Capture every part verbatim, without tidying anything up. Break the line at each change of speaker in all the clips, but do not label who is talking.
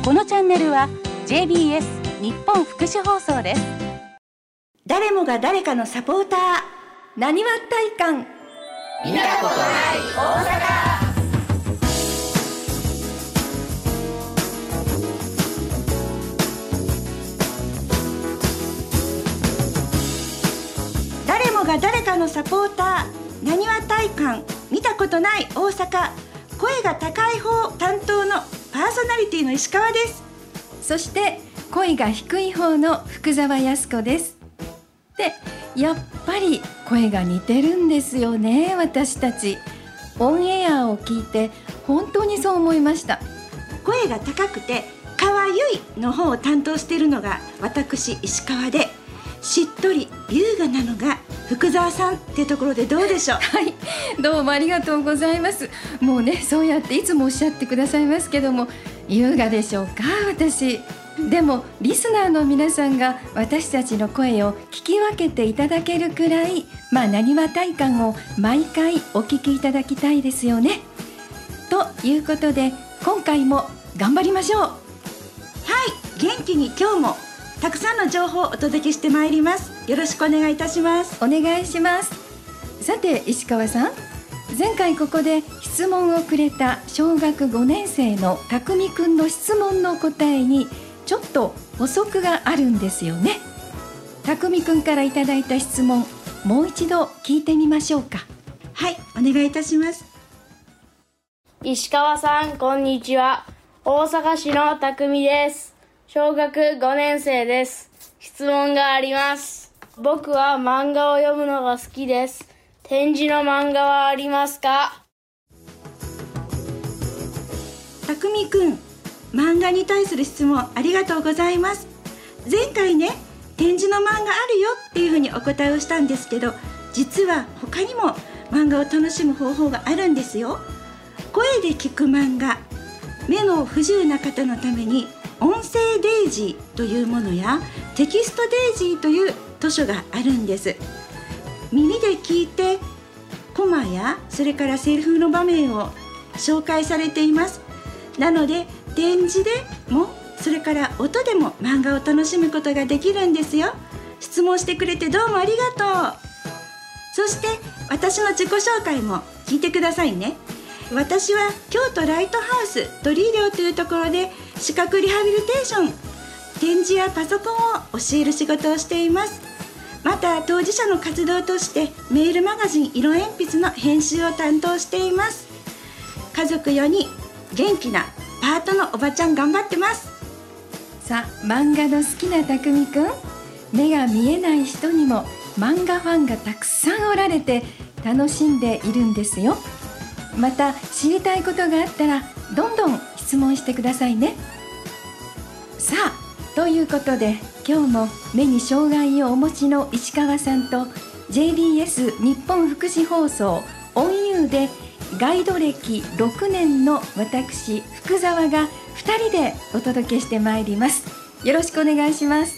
このチャンネルは ジェイビーエス 日本福祉放送です。
誰もが誰かのサポーター、なにわ体感。
見たことない大阪。
誰もが誰かのサポーター、なにわ体感。見たことない大阪。声が高い方担当のパーソナリティの石川です。
そして声が低い方の福澤康子です。で、やっぱり声が似てるんですよね。私たちオンエアを聞いて本当にそう思いました。
声が高くてかわゆいの方を担当しているのが私石川で、しっとり優雅なのが福澤さんってところでどうでしょう。
はい、どうもありがとうございます。もうね、そうやっていつもおっしゃってくださいますけども、優雅でしょうか私。でもリスナーの皆さんが私たちの声を聞き分けていただけるくらい、まあなにわ体感を毎回お聞きいただきたいですよね。ということで今回も頑張りましょう。
はい、元気に今日もたくさんの情報をお届けしてまいります。よろしくお願いいたします。
お願いします。さて石川さん、前回ここで質問をくれた小学ごねん生のたくみくんの質問の答えにちょっと補足があるんですよね。たくみくんからいただいた質問、もう一度聞いてみましょうか。
はい、お願いいたします。
石川さん、こんにちは。大阪市のたくみです。小学ごねん生です。質問があります。僕は漫画を読むのが好きです。展示の漫画はありますか？
たくみくん、漫画に対する質問ありがとうございます。前回ね、展示の漫画あるよっていうふうにお答えをしたんですけど、実は他にも漫画を楽しむ方法があるんですよ。声で聞く漫画、目の不自由な方のために音声デイジーというものやテキストデイジーという図書があるんです。耳で聞いてコマやそれからセリフの場面を紹介されています。なので展示でもそれから音でも漫画を楽しむことができるんですよ。質問してくれてどうもありがとう。そして私の自己紹介も聞いてくださいね。私は京都ライトハウス鳥居寮というところで視覚リハビリテーション、展示やパソコンを教える仕事をしています。また当事者の活動としてメールマガジン色鉛筆の編集を担当しています。家族よにん、元気なパートのおばちゃん頑張ってます。
さあ、漫画の好きなたくみくん、目が見えない人にも漫画ファンがたくさんおられて楽しんでいるんですよ。また知りたいことがあったらどんどん質問してくださいね。さあ、ということで今日も目に障害をお持ちの石川さんと ジェイビーエス 日本福祉放送オンユーでガイド歴ろくねんの私福澤がふたりでお届けしてまいります。よろしくお願いします。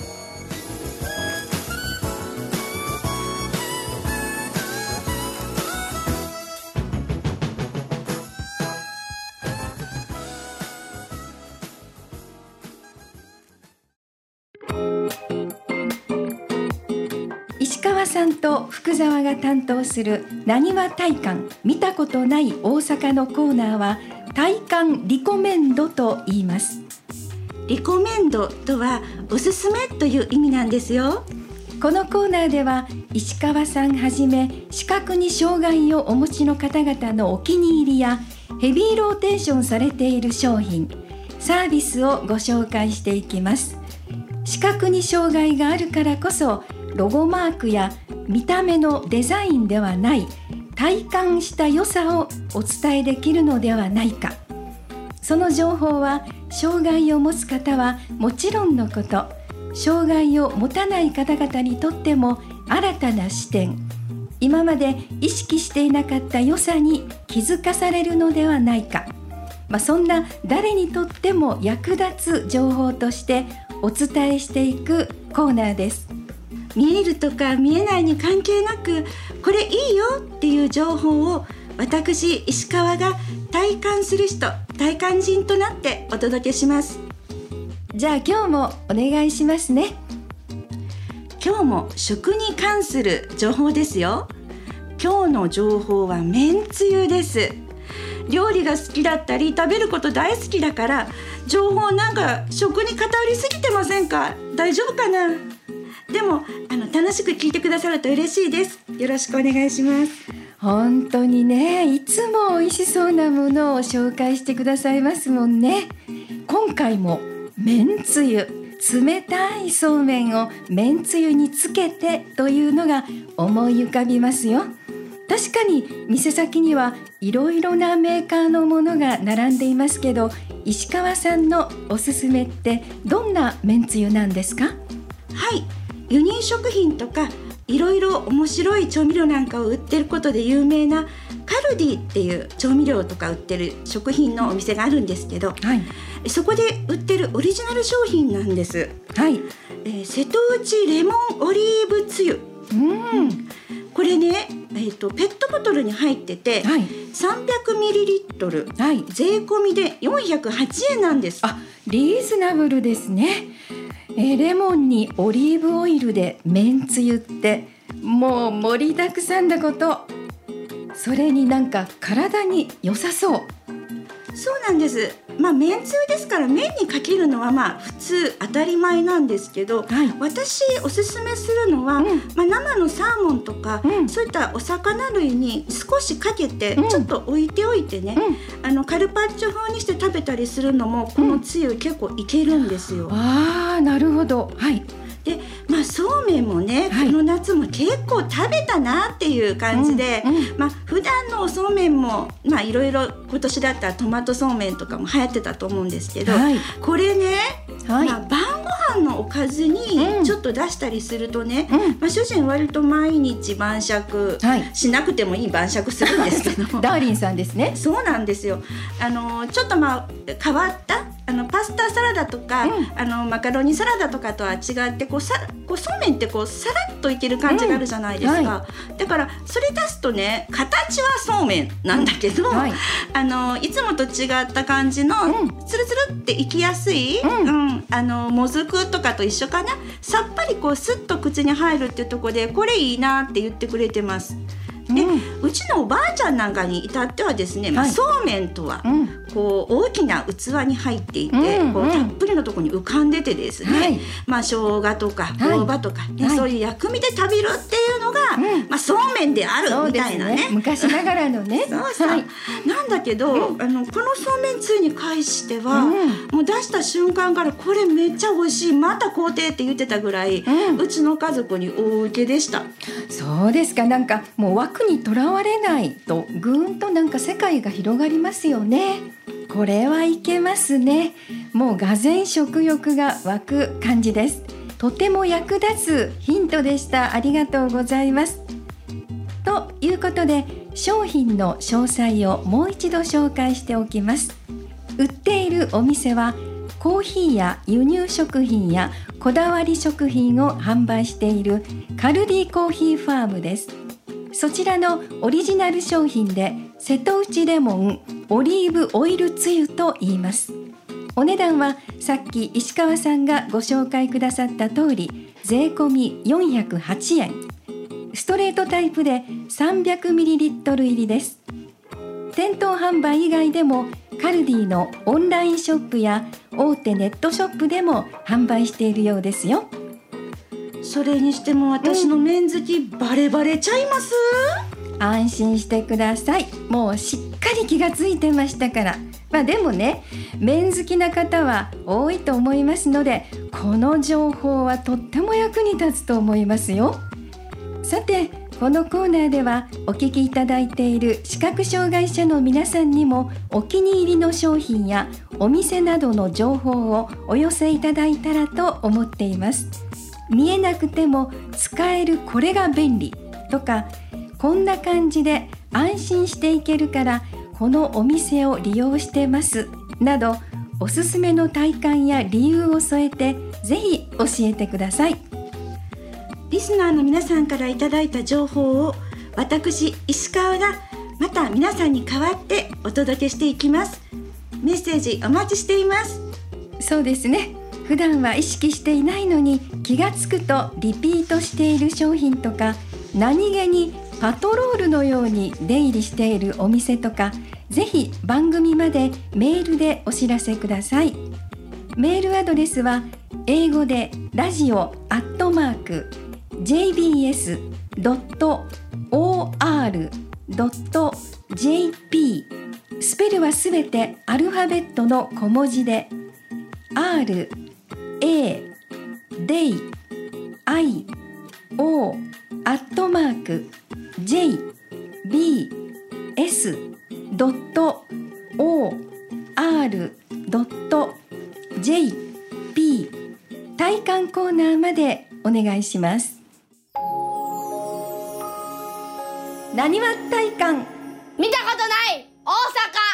石川さんと福澤が担当するなにわ体感見たことない大阪のコーナーは体感リコメンドと言います。
リコメンドとはおすすめという意味なんですよ。
このコーナーでは石川さんはじめ視覚に障害をお持ちの方々のお気に入りやヘビーローテーションされている商品、サービスをご紹介していきます。視覚に障害があるからこそロゴマークや見た目のデザインではない体感した良さをお伝えできるのではないか。その情報は障害を持つ方はもちろんのこと、障害を持たない方々にとっても新たな視点、今まで意識していなかった良さに気づかされるのではないか、まあ、そんな誰にとっても役立つ情報としてお伝えしていくコーナーです。
見えるとか見えないに関係なく、これいいよっていう情報を私石川が体感する人、体感人となってお届けします。
じゃあ今日もお願いしますね。
今日も食に関する情報ですよ。今日の情報はめんつゆです。料理が好きだったり食べること大好きだから、情報なんか食に偏りすぎてませんか？大丈夫かな？でもあの楽しく聞いてくださると嬉しいです。よろしくお願いします。
本当にね、いつも美味しそうなものを紹介してくださいますもんね。今回もめんつゆ、冷たいそうめんをめんつゆにつけてというのが思い浮かびますよ。確かに店先にはいろいろなメーカーのものが並んでいますけど、石川さんのおすすめってどんなめんつゆなんですか？
はい、輸入食品とかいろいろ面白い調味料なんかを売ってることで有名なカルディっていう調味料とか売ってる食品のお店があるんですけど、はい、そこで売ってるオリジナル商品なんです。はい、えー、瀬戸内レモンオリーブつゆ。うん、これね、えーと、ペットボトルに入ってて、はい、さんびゃくミリリットル、はい、税込みでよんひゃくはちえんなんです。
あ、リーズナブルですね。えー、レモンにオリーブオイルでめんつゆってもう盛りだくさんだこと。それになんか体に良さそう。
そうなんです。まあめんつゆですから麺にかけるのはまあ普通当たり前なんですけど、はい、私おすすめするのは、うん、まあ、生のサーモンとか、うん、そういったお魚類に少しかけてちょっと置いておいてね、うん、あのカルパッチョ風にして食べたりするのもこのつゆ結構いけるんですよ。
うん、あー、なるほど。はい。
で、まあ、そうめんもね、はい、この夏も結構食べたなっていう感じで、うんうん、まあ、普段のおそうめんもまあいろいろ今年だったらトマトそうめんとかも流行ってたと思うんですけど、はい、これね、はい、まあ、晩ご飯のおかずにちょっと出したりするとね、うん、まあ、主人割と毎日晩酌、はい、しなくてもいい晩酌するんですけど
ダーリンさんですね。
そうなんですよ。あのちょっとまあ変わったあのパスタサラダとか、うん、あのマカロニサラダとかとは違ってこうさこうそうめんってこうさらっといける感じがあるじゃないですか、うん、はい、だからそれ出すとね、形はそうめんなんだけど、はい、あのいつもと違った感じの、うん、ツルツルっていきやすい、うんうん、あのもずくとかと一緒かな、さっぱりこうスッと口に入るっていうところでこれいいなって言ってくれてます。で、うん、うちのおばあちゃんなんかに至ってはですね、はい、まあ、そうめんとは、うん、こう大きな器に入っていて、うんうん、こうたっぷりのところに浮かんでてですね、はい、まあ、生姜とか大葉とか、ね、はい、そういう薬味で食べるっていうのが、はい、まあ、そうめんであるみたいな ね, ね
昔ながらのね
そうそう、はい、なんだけど、うん、あのこのそうめんつゆに関しては、うん、もう出した瞬間からこれめっちゃ美味しい、また買うてって言ってたぐらい、うん、うちの家族に大受けでした。
そうですか。なんかもう枠にとらわれないとぐーんとなんか世界が広がりますよね。これはいけますね。もうがぜん食欲が湧く感じです。とても役立つヒントでした。ありがとうございます。ということで商品の詳細をもう一度紹介しておきます。売っているお店はコーヒーや輸入食品やこだわり食品を販売しているカルディコーヒーファームです。そちらのオリジナル商品で瀬戸内レモンオリーブオイルつゆと言います。お値段はさっき石川さんがご紹介くださった通り税込みよんひゃくはちえん、ストレートタイプで さんびゃくミリリットル 入りです。店頭販売以外でもカルディのオンラインショップや大手ネットショップでも販売しているようですよ。
それにしても私の麺好き、うん、バレバレちゃいます？
安心してください。もうしっかり気がついてましたから。まあでもね、麺好きな方は多いと思いますので、この情報はとっても役に立つと思いますよ。さて、このコーナーではお聞きいただいている視覚障害者の皆さんにもお気に入りの商品やお店などの情報をお寄せいただいたらと思っています。見えなくても使えるこれが便利とか、こんな感じで安心していけるからこのお店を利用してますなど、おすすめの体感や理由を添えてぜひ教えてください。
リスナーの皆さんからいただいた情報を私石川がまた皆さんに代わってお届けしていきます。メッセージお待ちしています。
そうですね。 普段は意識していないのに気がつくとリピートしている商品とか、何気にパトロールのように出入りしているお店とか、ぜひ番組までメールでお知らせください。メールアドレスは英語でラジオアットマーク ジェイビーエスドットオーアールドットジェイピー、 スペルはすべてアルファベットの小文字で R A D I O アットマーク ジェイビーエスドットオーアールドットジェイピー 体感コーナーまでお願いします。なにわ体感、
見たことない大阪。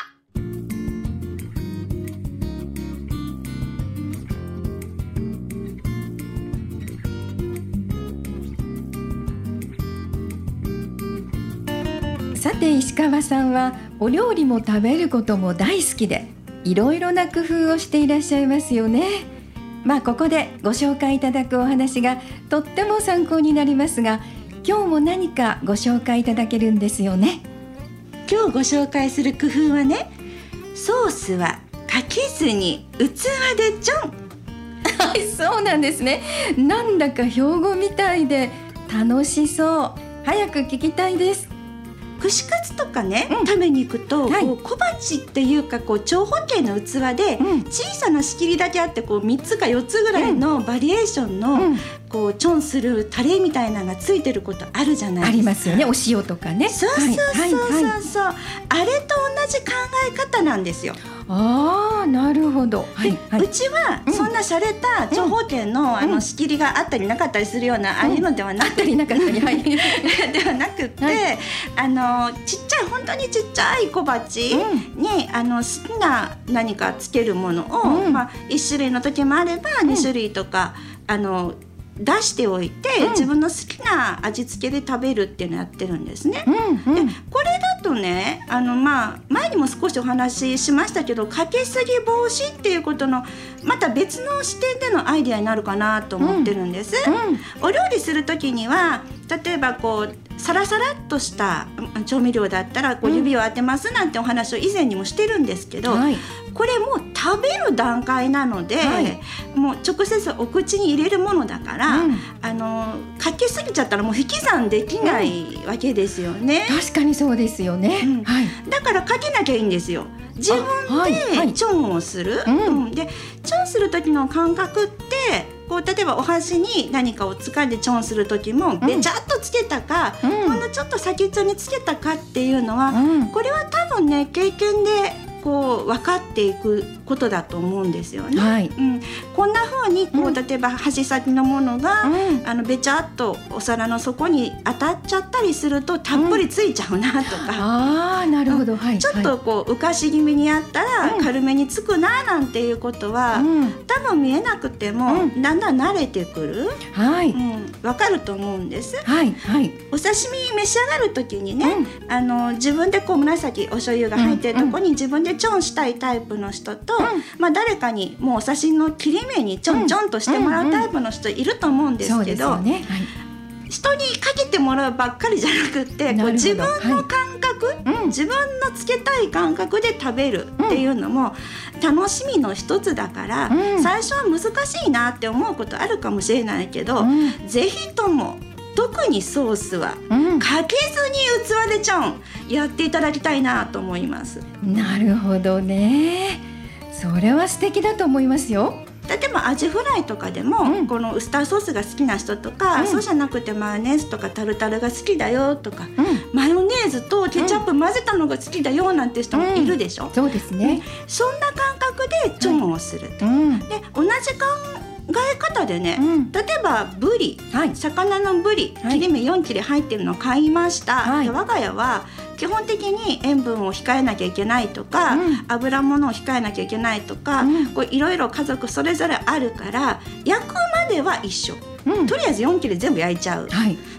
さて石川さんはお料理も食べることも大好きで、いろいろな工夫をしていらっしゃいますよね。まあここでご紹介いただくお話がとっても参考になりますが、今日も何かご紹介いただけるんですよね。
今日ご紹介する工夫はね、ソースはかけずに器でちょん。
はい、そうなんですね。なんだか標語みたいで楽しそう。早く聞きたいです。
串カツとかね、
うん、
食べに行くと、
はい、
こう小鉢っていうかこう長方形の器で、うん、小さな仕切りだけあって、こうみっつかよっつぐらいのバリエーションの、うん、こうチョンするタレみたいなのがついてることあるじゃないですか。
ありますよね。お塩とかね。
そうそうそうそうそう、
はいはいはい、
あれと同じ考え方なんですよ。
ああ、なるほど、はいはい、
うちはそんな洒落た長方形の、うん、あの仕切りがあったりなかったりするような、うん、ああいうのではなくて、
うん、あったりなかったり、はい、
ではなくて、はい、あのちっちゃい本当にちっちゃい小鉢に、うん、あの好きな何かつけるものを、うん、まあ、いち種類の時もあればに種類とか、うん、あの出しておいて、うん、自分の好きな味付けで食べるっていうのをやってるんですね、うんうん、でこれだとね、あの、まあ、前にも少しお話ししましたけど、かけすぎ防止っていうことのまた別の視点でのアイデアになるかなと思ってるんです、うんうん、お料理する時には例えばこうサラサラっとした調味料だったらこう指を当てますなんてお話を以前にもしてるんですけど、うん、はい、これもう食べる段階なので、はい、もう直接お口に入れるものだから、うん、あのかけすぎちゃったらもう引き算できないわけですよね、
うん、確かにそうですよね、うん、はい、だ
からかけなきゃいいんですよ。自分でチョンをする、はいはい、うん、でチョンする時の感覚ってこう例えばお箸に何かを掴んでチョンする時もべちゃっとつけたか、うん、ほんのちょっと先っちょにつけたかっていうのは、うん、これは多分ね経験でこう分かっていくことだと思うんですよね、はい、うん、こんな風にこう、うん、例えば箸先のものが、うん、あのべちゃっとお皿の底に当たっちゃったりするとたっぷりついちゃうなとか、うん、
あー、なるほど、はい、
ちょっとこう浮かし気味にやったら軽めにつくななんていうことは、うん、多分見えなくても、うん、だんだん慣れてくる、はい、うん、分かると思うんです、はいはい、お刺身召し上がる時にね、うん、あの自分でこう紫お醤油が入ってるとこに自分でチョンしたいタイプの人と、うん、まあ、誰かにもうお刺身の切り目にちょんちょんとしてもらうタイプの人いると思うんですけど、人にかけてもらうばっかりじゃなくて、こう自分の感覚、はい、自分のつけたい感覚で食べるっていうのも楽しみの一つだから、うん、最初は難しいなって思うことあるかもしれないけど、うん、ぜひとも特にソースはかけずに器でちょんやっていただきたいなと思います。
なるほどね、それは素敵だと思いますよ。
例えばアジフライとかでも、うん、このウスターソースが好きな人とか、うん、そうじゃなくてマヨネーズとかタルタルが好きだよとか、うん、マヨネーズとケチャップ混ぜたのが好きだよなんて人もいるでしょ、うん、
そうですね、
そんな感覚でチョンをすると、うん、で同じ考え方でね、うん、例えばブリ、はい、魚のブリ、切り目よん切れ入ってるのを買いました、はい、我が家は基本的に塩分を控えなきゃいけないとか、うん、油物を控えなきゃいけないとか、うん、こういろいろ家族それぞれあるから焼くまでは一緒、うん、とりあえずよん切れ全部焼いちゃう、はい、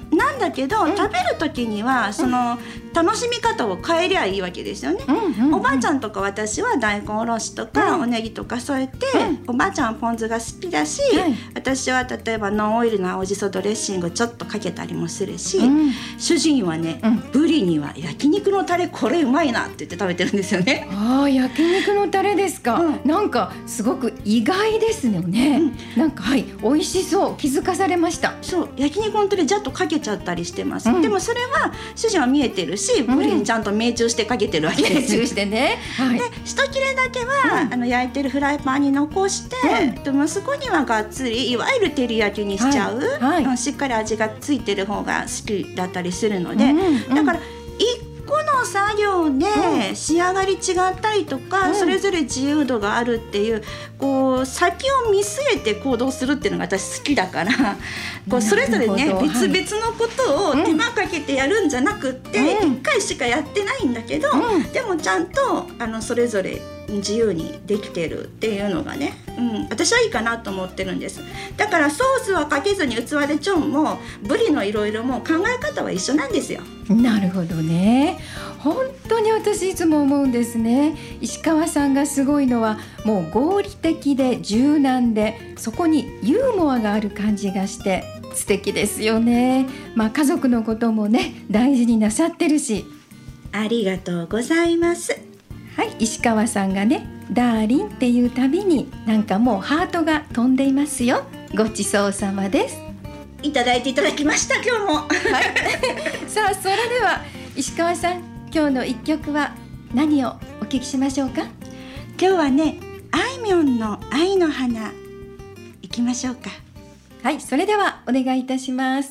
なんだけど、うん、食べる時にはその、うん、楽しみ方を変えりゃいいわけですよね、うんうんうん、おばあちゃんとか私は大根おろしとか、うん、おネギとか添えて、うん、おばあちゃんはポン酢が好きだし、うん、私は例えばノンオイルの青じそドレッシングちょっとかけたりもするし、うん、主人はね、うん、ブリには焼肉のタレこれうまいなって言って食べてるんですよね。
あー、焼肉のタレですか、うん、なんかすごく意外ですよね、うん、なんかはい美味しそう、気づかされました。
そう、焼肉のタレジャッとかけちゃったりしてます、うん、でもそれは主人は見えてるし、ブリにちゃんと命中してかけてるわけです、
命中してね、はい、
で一切れだけは、うん、あの焼いてるフライパンに残して、うん、息子にはがっつりいわゆる照り焼きにしちゃう、はいはい、しっかり味がついてる方が好きだったりするので、うんうん、だからこの作業で仕上がり違ったりとか、うん、それぞれ自由度があるっていう、こう先を見据えて行動するっていうのが私好きだから、こうそれぞれね別々のことを手間かけてやるんじゃなくって、うん、いっかいしかやってないんだけど、うん、でもちゃんとあのそれぞれ自由にできてるっていうのがね、うん、私はいいかなと思ってるんです。だからソースはかけずに器でちょんもブリのいろいろも考え方は一緒なんですよ。
なるほどね。本当に私いつも思うんですね。石川さんがすごいのはもう合理的で柔軟で、そこにユーモアがある感じがして素敵ですよね。まあ家族のこともね大事になさってるし。
ありがとうございます。
はい、石川さんがねダーリンっていうたびになんかもうハートが飛んでいますよ。ごちそうさまです。
いただいていただきました今日も、はい、
さあそれでは石川さん、今日の一曲は何をお聞きしましょうか。
今日はねあいみょんの愛の花いきましょうか。
はい、それではお願いいたします。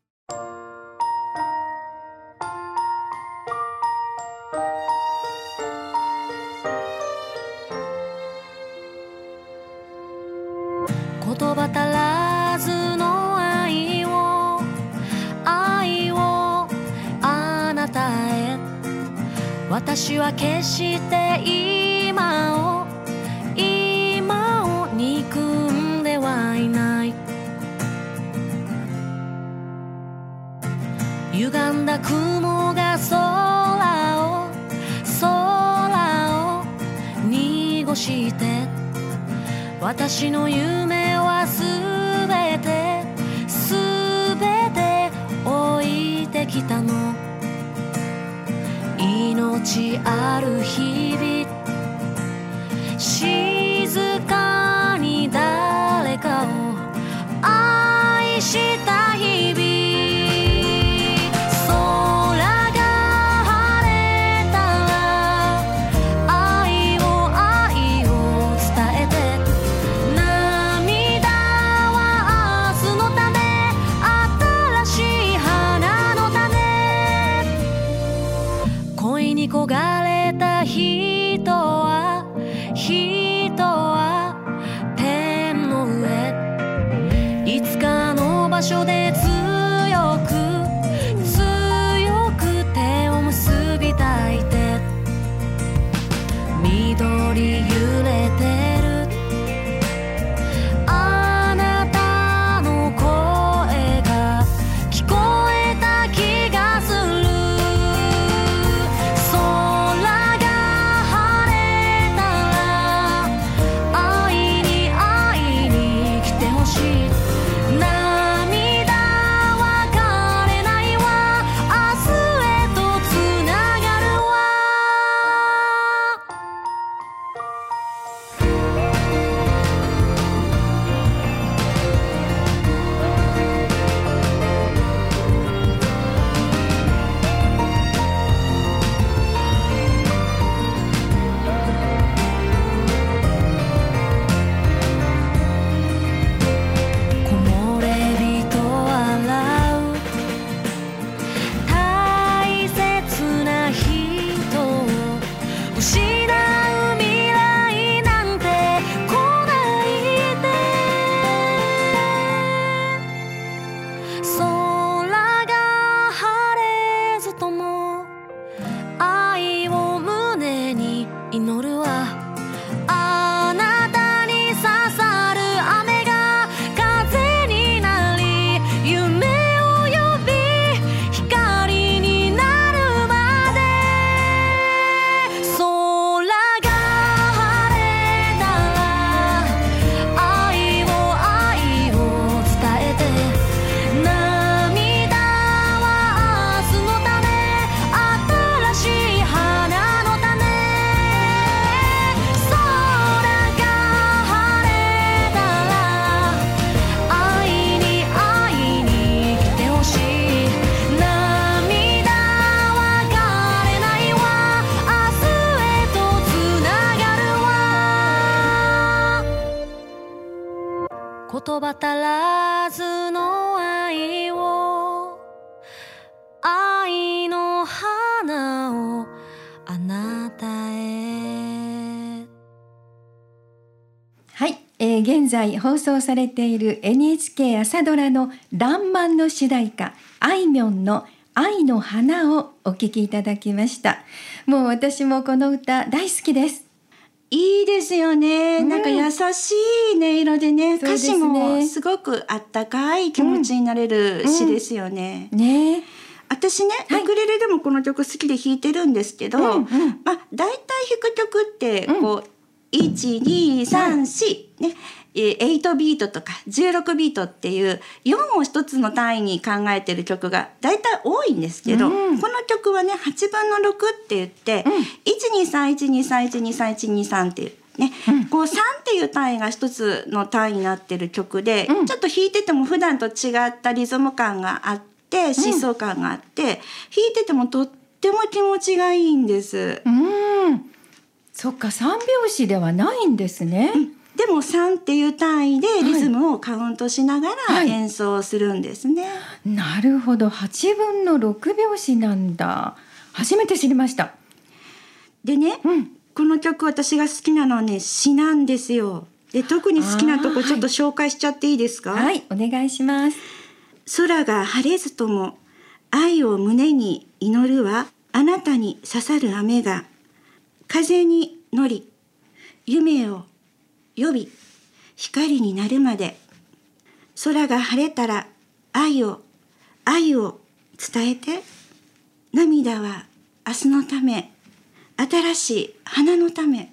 言葉足らずの愛を愛をあなたへ、私は決して今を今を憎んではいない。歪んだ雲が空を空を濁して、私の夢はすべてすべて置いてきたの。命ある日々、静かに誰かを愛した日々。焦がれた人は人はペンの上、いつかの場所で強く強く手を結びたいて、緑揺れてるあなたの声が聞こえた気がする。夢を呼び言葉足らずの愛を、愛の花をあなたへ。
はい、えー、現在放送されている エヌエイチケー 朝ドラのらんまんの主題歌、あいみょんの愛の花をお聴きいただきました。もう私もこの歌大好きです。
いいですよね、うん、なんか優しい音色でね、歌詞もすごくあったかい気持ちになれる詩ですよね、
うんうん、ね。
私ね、はい、ウクレレでもこの曲好きで弾いてるんですけど、うんうん、まあ、だいたい弾く曲ってこう、うん、いちにさんし、ね、はちビートとかじゅうろくビートっていうよんを一つの単位に考えてる曲がだいたい多いんですけど、うん、この曲はねはちぶんのろくって言って、うん、いちにさんいちにさんいちにさんいちにさんっていうね、うん、こうさんっていう単位が一つの単位になってる曲で、うん、ちょっと弾いてても普段と違ったリズム感があって疾走感があって、うん、弾いててもとっても気持ちがいいんです。
うん、そっか、さんびょうしではないんですね、うん、
でもさんっていう単位でリズムをカウントしながら演奏するんですね、はいはい、
なるほど、はちぶんのろくびょうしなんだ。初めて知りました。
でね、うん、この曲私が好きなのはね詩なんですよ。で特に好きなとこちょっと紹介しちゃっていいですか？
はい、お願いします。
空が晴れずとも愛を胸に祈るは、あなたに刺さる雨が風に乗り夢を呼び光になるまで。空が晴れたら愛を愛を伝えて。涙は明日のため、新しい花のため。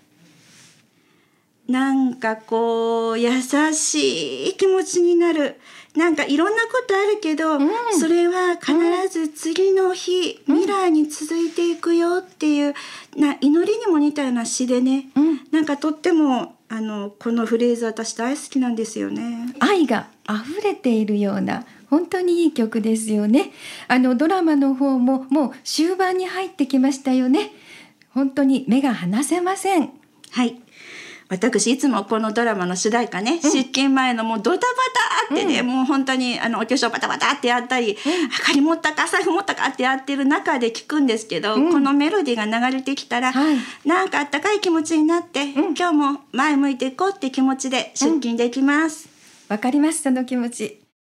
なんかこう優しい気持ちになる。なんかいろんなことあるけど、うん、それは必ず次の日、うん、未来に続いていくよっていうな祈りにも似たような詩でね、うん、なんかとってもあのこのフレーズ私大好きなんですよね。
愛が溢れているような本当にいい曲ですよね。あのドラマの方ももう終盤に入ってきましたよね。本当に目が離せません。
はい、私いつもこのドラマの主題歌ね、うん、出勤前のもうドタバタってね、うん、もう本当にあのお化粧バタバタってやったり、うん、明かり持ったか財布持ったかってやってる中で聞くんですけど、うん、このメロディーが流れてきたら、はい、なんかあったかい気持ちになって、うん、今日も前向いていこうって気持ちで出勤できます。
わ、うん、かります、その気持ち。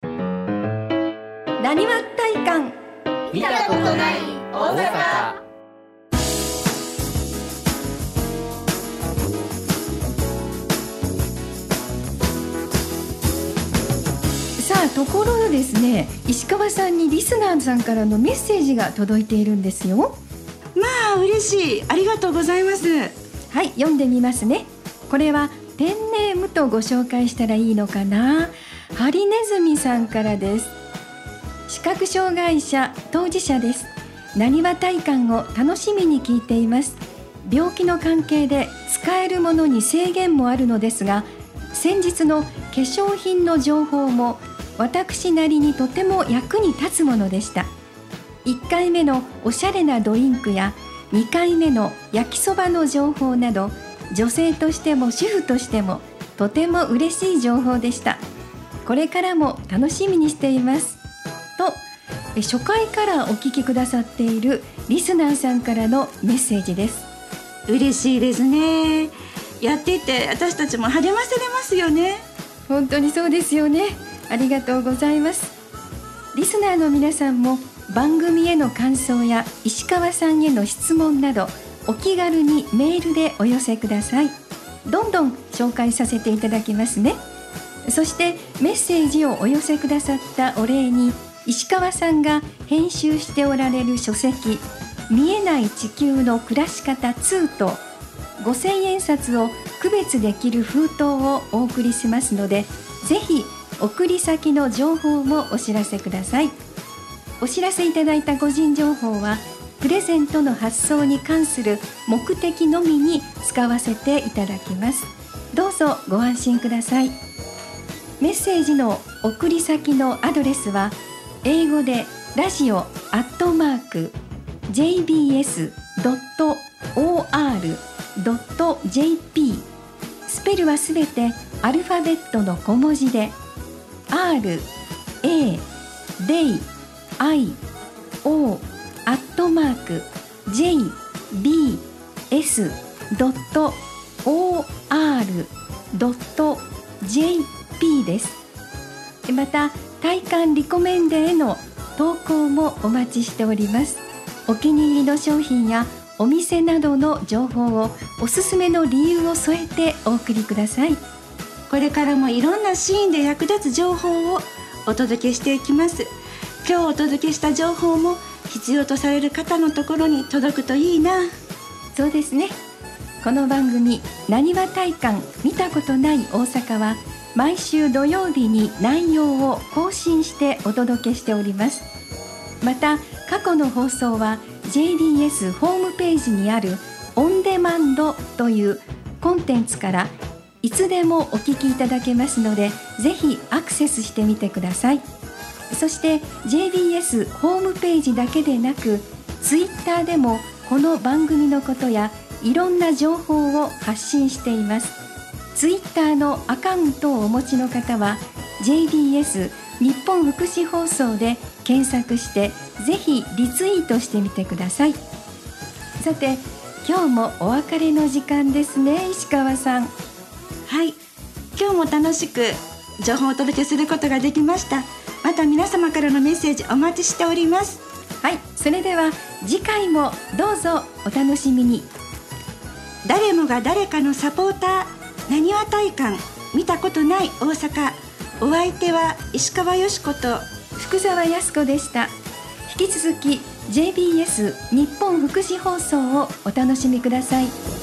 なにわ体感、
見たことない大阪。
さあ、ところでですね、石川さんにリスナーさんからのメッセージが届いているんですよ。
まあ嬉しい、ありがとうございます。
はい、読んでみますね。これはペンネームとご紹介したらいいのかな。ハリネズミさんからです。視覚障害者当事者です。なにわ体感を楽しみに聞いています。病気の関係で使えるものに制限もあるのですが、先日の化粧品の情報も私なりにとても役に立つものでした。いっかいめのおしゃれなドリンクやにかいめの焼きそばの情報など、女性としても主婦としてもとても嬉しい情報でした。これからも楽しみにしていますと、初回からお聞きくださっているリスナーさんからのメッセージです。
嬉しいですね。やっていて私たちも励まされますよね。
本当にそうですよね。ありがとうございます。リスナーの皆さんも番組への感想や石川さんへの質問など、お気軽にメールでお寄せください。どんどん紹介させていただきますね。そしてメッセージをお寄せくださったお礼に、石川さんが編集しておられる書籍、見えない地球の暮らし方にとごせんえん札を区別できる封筒をお送りしますので、ぜひ送り先の情報もお知らせください。お知らせいただいた個人情報はプレゼントの発送に関する目的のみに使わせていただきます。どうぞご安心ください。メッセージの送り先のアドレスは英語でラジオアットマーク ジェイビーエスドットオーアールドットジェーピー、 スペルはすべてアルファベットの小文字で R A D I O アットマーク ジェイビーエスドットオーアールドットジェーピー です。また体感リコメンデへの投稿もお待ちしております。お気に入りの商品やお店などの情報をおすすめの理由を添えてお送りください。
これからもいろんなシーンで役立つ情報をお届けしていきます。今日お届けした情報も必要とされる方のところに届くといいな。
そうですね。この番組なにわ体感見たことない大阪は毎週土曜日に内容を更新してお届けしております。また過去の放送は ジェイビーエス ホームページにあるオンデマンドというコンテンツからいつでもお聞きいただけますので、ぜひアクセスしてみてください。そして ジェイビーエス ホームページだけでなくツイッターでもこの番組のことやいろんな情報を発信しています。ツイッターのアカウントをお持ちの方は ジェイビーエス 日本福祉放送で検索してぜひリツイートしてみてください。さて今日もお別れの時間ですね、石川さん。
はい、今日も楽しく情報をお届けすることができました。また皆様からのメッセージお待ちしております。
はい、それでは次回もどうぞお楽しみに。
誰もが誰かのサポーター、なにわ体感見たことない大阪。お相手は石川よしこと
福澤康子でした。引き続き ジェイビーエス 日本福祉放送をお楽しみください。